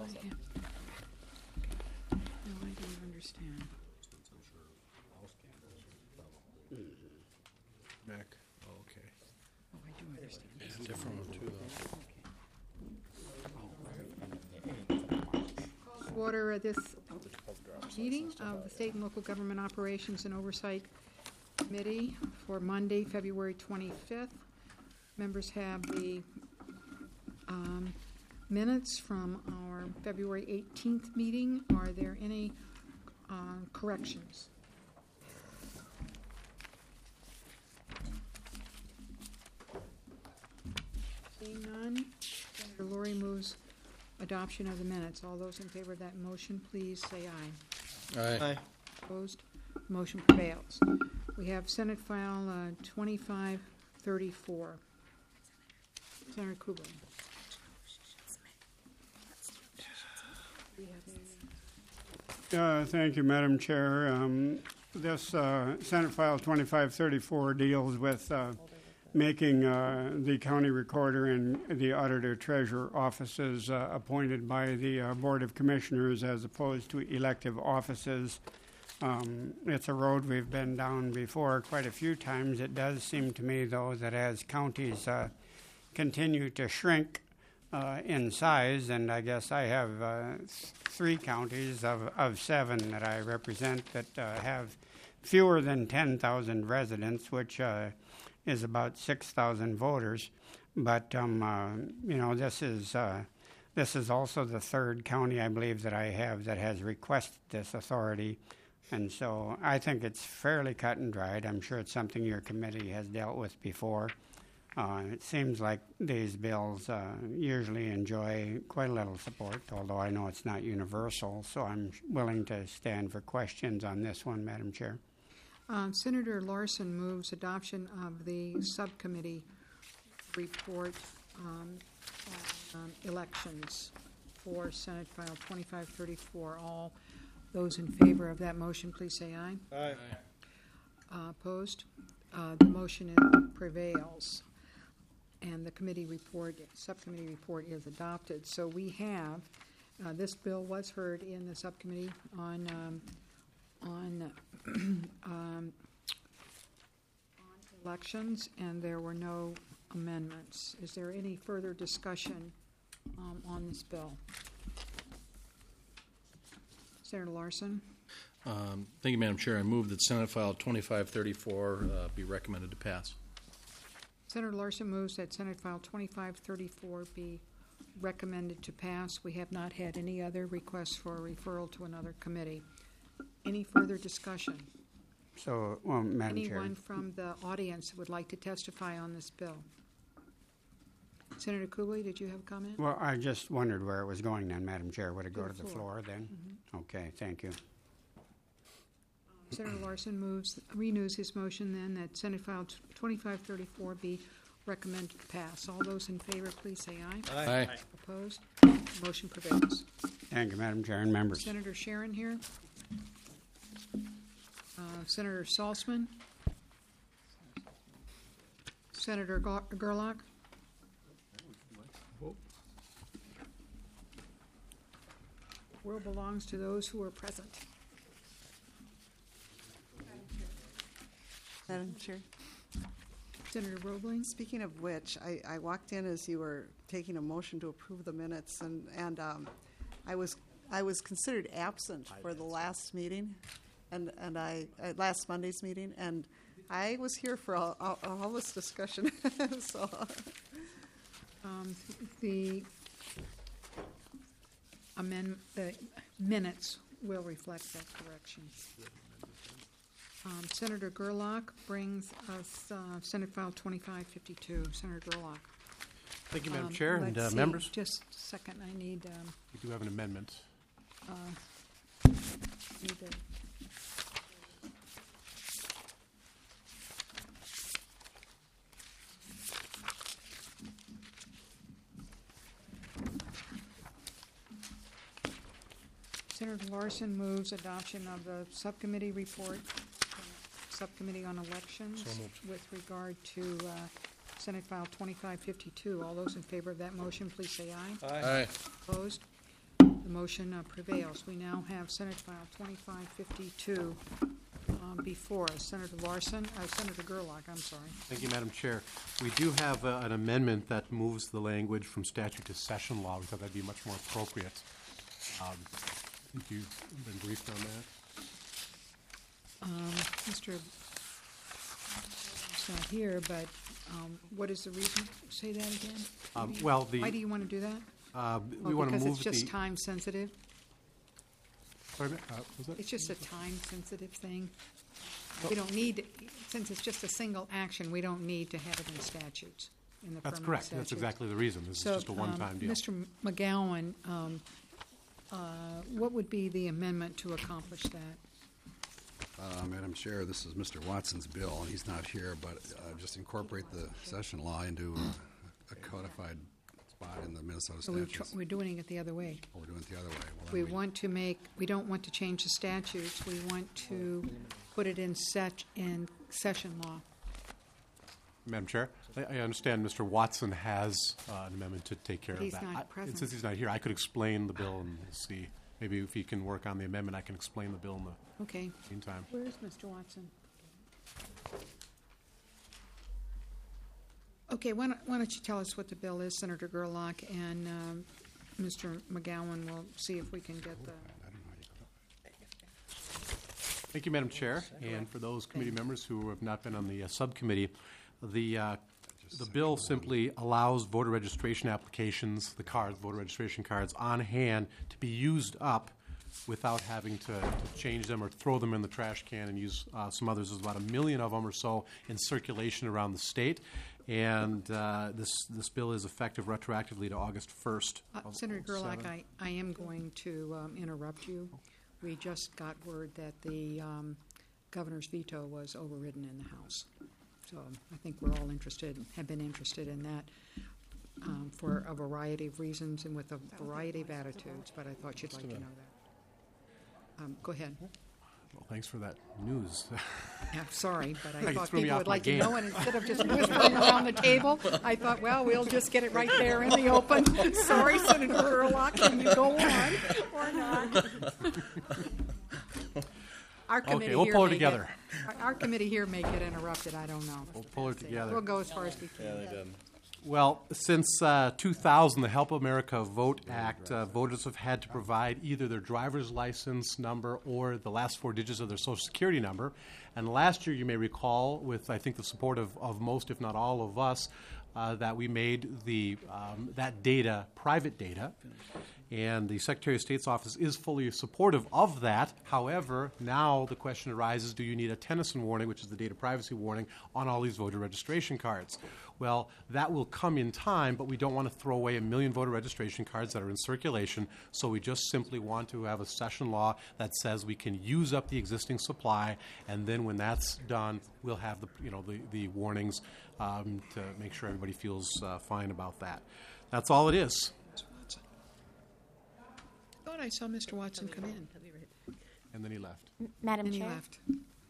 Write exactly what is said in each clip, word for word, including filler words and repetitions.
Yeah. No, I don't understand. Mac. Oh, okay. Oh, I do understand. It's a different one too, though. Order of this meeting of the State and Local Government Operations and Oversight Committee for Monday, February twenty-fifth. Members have the um, minutes from our February eighteenth meeting. Are there any uh, corrections? Seeing none, Senator Lori moves adoption of the minutes. All those in favor of that motion, please say aye. Aye. Opposed? Motion prevails. We have Senate File uh, twenty-five thirty-four. Senator Kubel. Uh, Thank you, Madam Chair. Um, This uh, Senate File twenty-five thirty-four deals with uh, making uh, the county recorder and the auditor treasurer offices uh, appointed by the uh, Board of Commissioners as opposed to elective offices. Um, It's a road we've been down before quite a few times. It does seem to me, though, that as counties uh, continue to shrink uh, in size, and I guess I have uh, th- three counties of, of seven that I represent that uh, have fewer than ten thousand residents, which uh, is about six thousand voters. But, um, uh, you know, this is uh, this is also the third county, I believe, that I have that has requested this authority. And so I think it's fairly cut and dried. I'm sure it's something your committee has dealt with before. Uh, it seems like these bills uh, usually enjoy quite a little support, although I know it's not universal. So I'm willing to stand for questions on this one, Madam Chair. Um, Senator Larson moves adoption of the subcommittee report um, on um, elections for Senate File twenty-five thirty-four. All those in favor of that motion, please say aye. Aye. Uh, opposed? Uh, the motion is, prevails, and the committee report, subcommittee report, is adopted. So we have uh, this bill was heard in the subcommittee on um, on, um, on elections, and there were no amendments. Is there any further discussion um, on this bill? Senator Larson. Um, thank you, Madam Chair. I move that Senate File twenty-five thirty-four uh, be recommended to pass. Senator Larson moves that Senate File twenty-five thirty-four be recommended to pass. We have not had any other requests for a referral to another committee. Any further discussion? So, well, Madam Chair. Anyone from the audience would like to testify on this bill? Senator Cooley, did you have a comment? Well, I just wondered where it was going then, Madam Chair. Would it go To to the the floor. floor then? Okay, thank you. Senator Larson moves, renews his motion then that Senate File twenty-five thirty-four be recommended to pass. All those in favor, please say aye. Aye. Opposed? Motion prevails. Thank you, Madam Chair and members. Senator Sharon here. Uh, Senator Salzman. Senator Go- Gerlach. World belongs to those who are present. Madam Chair, Senator Roebling. speaking of which, I, I walked in as you were taking a motion to approve the minutes, and, and um, I was I was considered absent for the last meeting, and and I uh, last Monday's meeting, and I was here for all, all, all this discussion. so Um, the amend the minutes will reflect that correction. Um, Senator Gerlach brings us uh, Senate File twenty-five fifty-two. Senator Gerlach. Thank you, Madam Um, Chair and let's uh, see, members. Just a second. I need. Um, We do have an amendment. uh, need to, Senator Larson moves adoption of the subcommittee report, uh, subcommittee on elections So moved. with regard to uh, Senate File twenty-five fifty-two. All those in favor of that motion, please say aye. Aye. Opposed? the motion uh, prevails. We now have Senate File twenty-five fifty-two um, before us. Senator Larson, uh, Senator Gerlach, I'm sorry. Thank you, Madam Chair. We do have uh, an amendment that moves the language from statute to session law. We thought that'd be much more appropriate. Um, I think you've been briefed on that. Um, Mister It's not here, but um, what is the reason? Say that again? Um, Why do you- well, the- Why do you want to do that? Uh, Oh, we want to because move it's just the. time sensitive? Sorry, ma- uh, was that? It's just a time sensitive thing? We don't need, since it's just a single action, we don't need to have it in statutes, in the That's permanent correct. statutes. That's exactly the reason. This is So, just a one-time um, deal. Mister McGowan, um, uh, what would be the amendment to accomplish that? Uh, Madam Chair, this is Mister Watson's bill, and he's not here, but uh, just incorporate the session law into a codified spot in the Minnesota So we tr- statutes. we're doing it the other way. Or we're doing it the other way. Well, then We want to make, we don't want to change the statutes, we want to put it in set, in session law. Madam Chair, I, I understand Mister Watson has uh, an amendment to take care But of he's that. not I- present. Since he's not here, I could explain the bill and see. Maybe if he can work on the amendment, I can explain the bill in the Okay. meantime. Where is Mister Watson? Okay, why don't, why don't you tell us what the bill is, Senator Gerlach, and um, Mister McGowan will see if we can get the, Thank you, Madam Chair, and for those committee members who have not been on the uh, subcommittee, the uh, the bill simply allows voter registration applications, the cards, voter registration cards, on hand to be used up without having to, to change them or throw them in the trash can and use uh, some others. There's about a million of them or so in circulation around the state, and uh, this this bill is effective retroactively to August first. Uh, Senator Gerlach, I, I am going to um, interrupt you. We just got word that the um, governor's veto was overridden in the House. So I think we're all interested, have been interested in that um, for a variety of reasons and with a variety of attitudes, but I thought you'd like to know that. Um, Go ahead. Well, thanks for that news. Yeah, sorry, but I You thought threw me people off would my like to game. know, and instead of just whispering around the table, I thought, well, we'll just get it right there in the open. Sorry, Senator Gerlach, can you go on or not? Our committee we'll here pull it may get- together. our- Our committee here may get interrupted, I don't know. We'll pull it together. We'll go as far as we can. Well, since uh, two thousand, the Help America Vote Act, uh, voters have had to provide either their driver's license number or the last four digits of their Social Security number. And last year, you may recall, with I think the support of, of most, if not all of us, uh, that we made the um, that data private data. And the Secretary of State's office is fully supportive of that. However, now the question arises, do you need a Tennyson warning, which is the data privacy warning, on all these voter registration cards? Well, that will come in time, but we don't want to throw away a million voter registration cards that are in circulation, so we just simply want to have a session law that says we can use up the existing supply, and then when that's done, we'll have the, you know, the, the warnings um, to make sure everybody feels uh, fine about that. That's all it is. Thought I saw Mister Watson come in, And then he left. Madam and he Chair, left.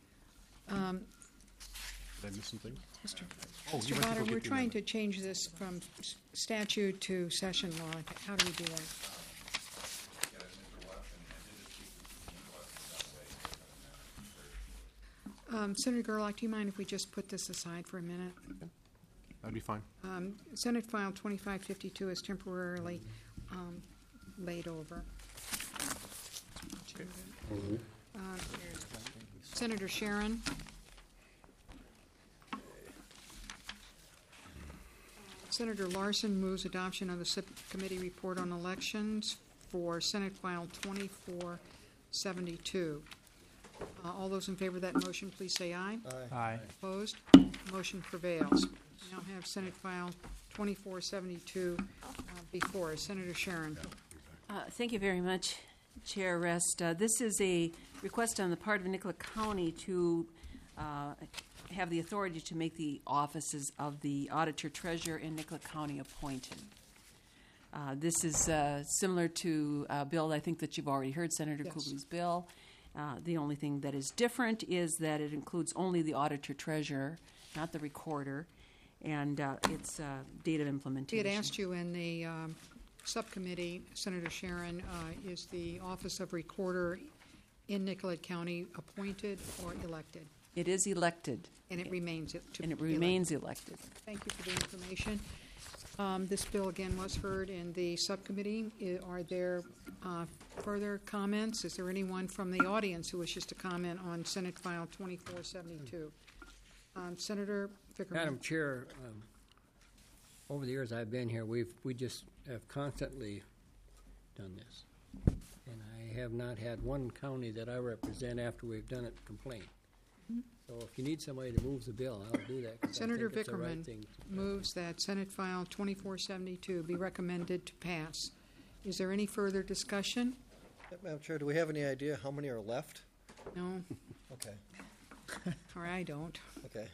Did I miss something? Mister Oh, Mister you went to go Potter, get we're the trying amendment. to change this from s- statute to session law. How do we do that? Um, Senator Gerlach, do you mind if we just put this aside for a minute? That'd be fine. Um, Senate File twenty-five fifty-two is temporarily um, laid over. Uh, Senator Sharon. Senator Larson moves adoption of the subcommittee report on elections for Senate File twenty-four seventy-two. Uh, All those in favor of that motion, please say aye. Aye. Opposed? Motion prevails. We now have Senate File twenty-four seventy-two uh, before us. Senator Sharon. Uh, Thank you very much, Chair Rest. Uh, This is a request on the part of Nicollet County to uh, have the authority to make the offices of the Auditor Treasurer in Nicollet County appointed. Uh, This is uh, similar to a bill I think that you've already heard, Senator Yes. Kugley's bill. Uh, The only thing that is different is that it includes only the Auditor Treasurer, not the Recorder, and uh, it's uh, date of We implementation. had asked you in the um, subcommittee, Senator Sharon, uh, is the Office of Recorder in Nicollet County appointed or elected? It is elected, And it remains it to and it be elected. remains elected. Thank you for the information. Um, This bill, again, was heard in the subcommittee. I- Are there uh, further comments? Is there anyone from the audience who wishes to comment on Senate File twenty-four seventy-two? Um, Senator Fickerman. Madam Chair, um, over the years I've been here, we've, we just have constantly done this. And I have not had one county that I represent after we've done it complain. So if you need somebody to move the bill, I'll do that, 'cause I Senator think it's the right Vickerman thing. moves that Senate File twenty-four seventy-two be recommended to pass. Is there any further discussion? Madam Chair, do we have any idea how many are left? No? Okay, Or I don't. okay.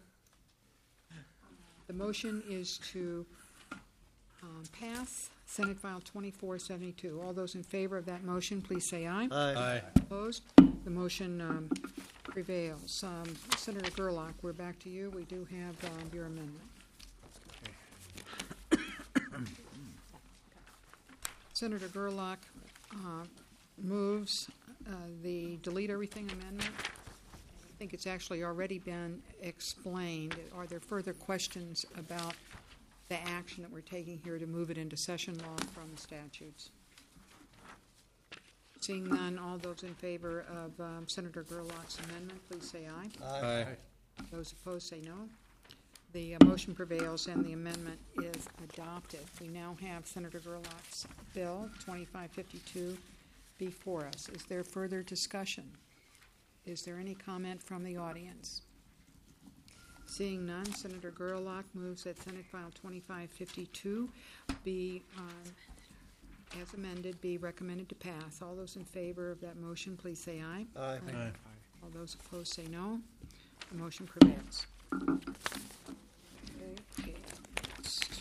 The motion is to um, pass Senate File twenty-four seventy-two. All those in favor of that motion, please say aye. Aye. Opposed? The motion um, prevails. Um, Senator Gerlach, we're back to you. We do have um, your amendment. Senator Gerlach uh, moves uh, the delete everything amendment. I think it's actually already been explained. Are there further questions about the action that we're taking here to move it into session law from the statutes? Seeing none, all those in favor of um, Senator Gerlach's amendment, please say aye. Aye. Those opposed say no. The uh, motion prevails and the amendment is adopted. We now have Senator Gerlach's bill, twenty-five fifty-two, before us. Is there further discussion? Is there any comment from the audience? Seeing none, Senator Gerlach moves that Senate File twenty-five fifty-two be, um, as amended, be recommended to pass. All those in favor of that motion, please say aye. Aye. Aye. All those opposed say no. The motion prevails. Okay, next.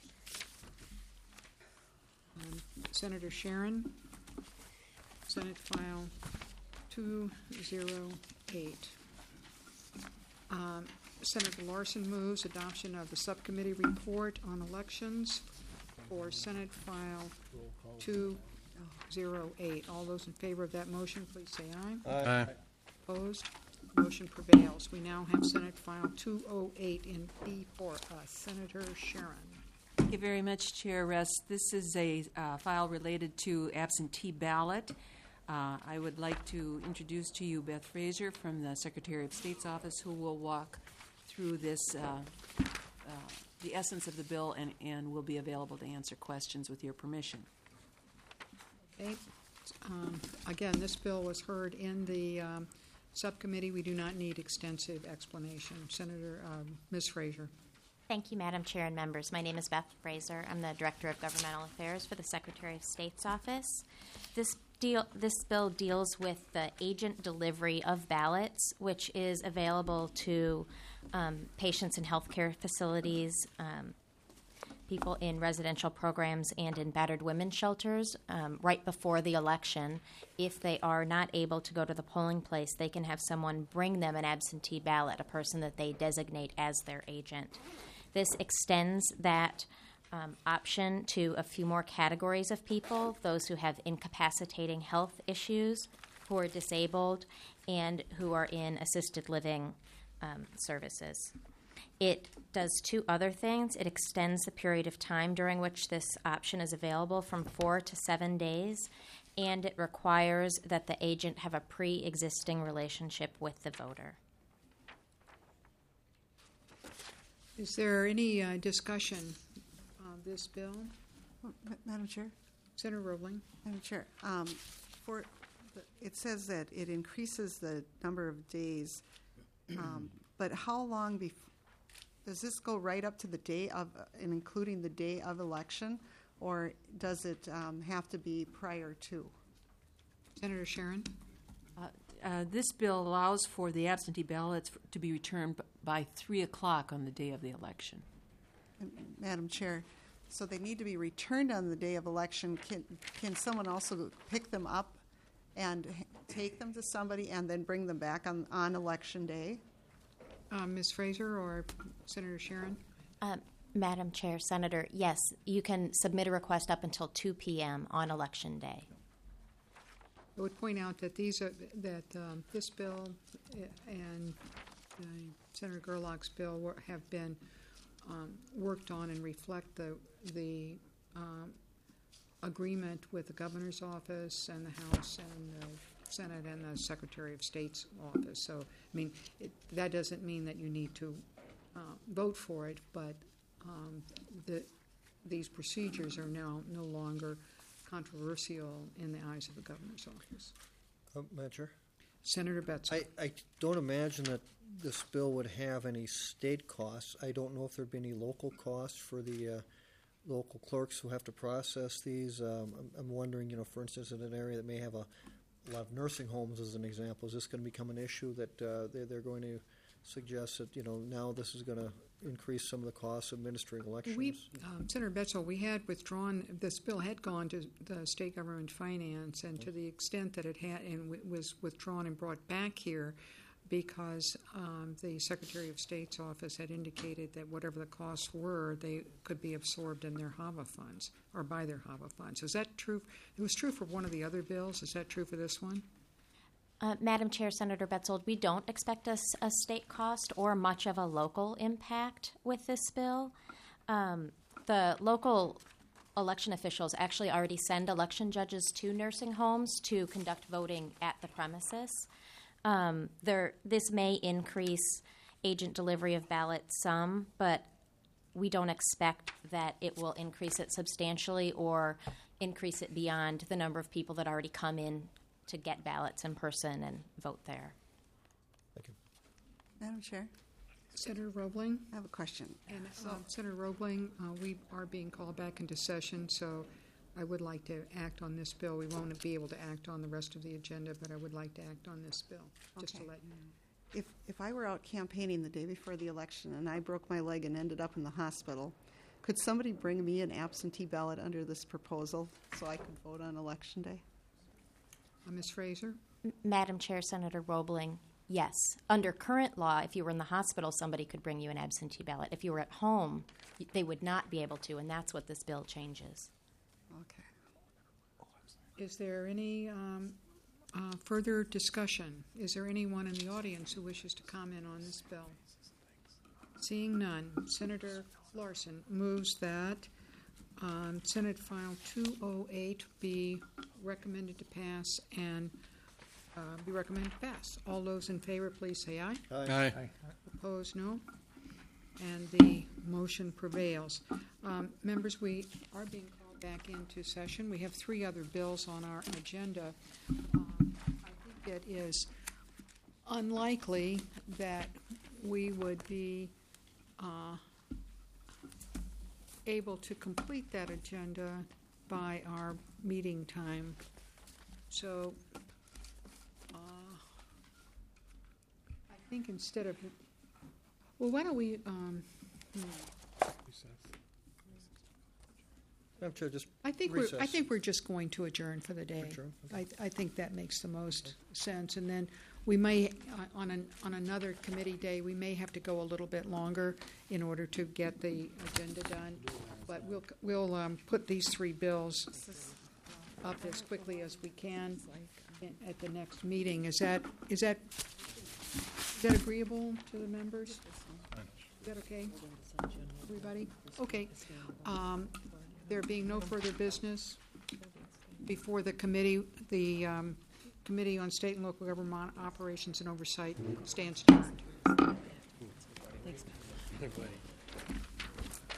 Um, Senator Sharon, Senate File two oh eight. Um, Senator Larson moves adoption of the subcommittee report on elections for Senate File two oh eight. All those in favor of that motion, please say aye. Aye. Opposed? Motion prevails. We now have Senate File two oh eight in before us. Senator Sharon. Thank you very much, Chair Rest. This is a uh, file related to absentee ballot. Uh, I would like to introduce to you Beth Fraser from the Secretary of State's office, who will walk through this, uh, uh, the essence of the bill, and, and will be available to answer questions with your permission. Okay. Um, Again, this bill was heard in the um, subcommittee. We do not need extensive explanation. Senator, um, Miz Fraser. Thank you, Madam Chair and members. My name is Beth Fraser. I'm the Director of Governmental Affairs for the Secretary of State's office. This deal, this bill deals with the agent delivery of ballots, which is available to um, patients in healthcare facilities, um, people in residential programs, and in battered women's shelters um, right before the election. If they are not able to go to the polling place, they can have someone bring them an absentee ballot, a person that they designate as their agent. This extends that um, option to a few more categories of people, those who have incapacitating health issues, who are disabled, and who are in assisted living um, services. It does two other things. It extends the period of time during which this option is available from four to seven days, and it requires that the agent have a pre-existing relationship with the voter. Is there any uh, discussion on this bill? Oh, Ma- Madam Chair? Senator Roebling. Madam Chair, um, for, the- it says that it increases the number of days, um, but how long bef, does this go right up to the day of, uh, and including the day of election, or does it um, have to be prior to? Senator Sharon. Uh, uh, this bill allows for the absentee ballots f- to be returned b- by three o'clock on the day of the election. And, Madam Chair, so they need to be returned on the day of election. Can, can someone also pick them up and h- take them to somebody and then bring them back on, on election day? Uh, Miz Fraser or Senator Sharon? Um, Madam Chair, Senator, yes, you can submit a request up until two p.m. on Election Day. I would point out that these are, that um, this bill uh, and uh, Senator Gerlach's bill were, have been um, worked on and reflect the, the um, agreement with the governor's office and the House and the Senate and the Secretary of State's office. So, I mean, it, that doesn't mean that you need to uh, vote for it, but um, the, these procedures are now no longer controversial in the eyes of the governor's office. Uh, Madam Chair? Senator Betzel. I, I don't imagine that this bill would have any state costs. I don't know if there'd be any local costs for the uh, local clerks who have to process these. Um, I'm, I'm wondering, you know, for instance, in an area that may have a, a lot of nursing homes, as an example, is this going to become an issue that uh, they're, they're going to suggest that, you know, now this is going to increase some of the costs of administering elections? We, um, Senator Betzel, we had withdrawn, this bill had gone to the state government finance, and to the extent that it had, and w- was withdrawn and brought back here, because um, the Secretary of State's office had indicated that whatever the costs were, they could be absorbed in their HAVA funds, or by their HAVA funds. Is that true? It was true for one of the other bills. Is that true for this one? Uh, Madam Chair, Senator Betzold, we don't expect a, s- a state cost or much of a local impact with this bill. Um, the local election officials actually already send election judges to nursing homes to conduct voting at the premises. Um, there, this may increase agent delivery of ballots some, but we don't expect that it will increase it substantially or increase it beyond the number of people that already come in to get ballots in person and vote there. Thank you. Madam Chair, Senator Roebling? I have a question. And uh, Senator Roebling, uh, we are being called back into session, so I would like to act on this bill. We won't be able to act on the rest of the agenda, but I would like to act on this bill, just Okay. to let you know. If, if I were out campaigning the day before the election and I broke my leg and ended up in the hospital, could somebody bring me an absentee ballot under this proposal so I could vote on Election Day? Uh, Miz Fraser? M- Madam Chair, Senator Roebling, yes. Under current law, if you were in the hospital, somebody could bring you an absentee ballot. If you were at home, y- they would not be able to, and that's what this bill changes. Okay. Is there any um, uh, further discussion? Is there anyone in the audience who wishes to comment on this bill? Seeing none, Senator Larson moves that um, Senate File two oh eight be recommended to pass and uh, be recommended to pass. All those in favor, please say aye. Aye. Opposed, no. And the motion prevails. Um, members, we are being called back into session. We have three other bills on our agenda. Um, I think it is unlikely that we would be uh, able to complete that agenda by our meeting time. So uh, I think instead of, well, why don't we, um, hmm. Madam Chair, just I think we're, I recess. think we're just going to adjourn for the day. Adjourn, I, I think that makes the most sense. And then we may, uh, on an, on another committee day, we may have to go a little bit longer in order to get the agenda done. But we'll, we'll, um, put these three bills up as quickly as we can in- at the next meeting. Is that, is that, is that agreeable to the members? Is that okay, everybody? Okay. Um, There being no further business before the committee, the um, Committee on State and Local Government Operations and Oversight stands adjourned. Thanks.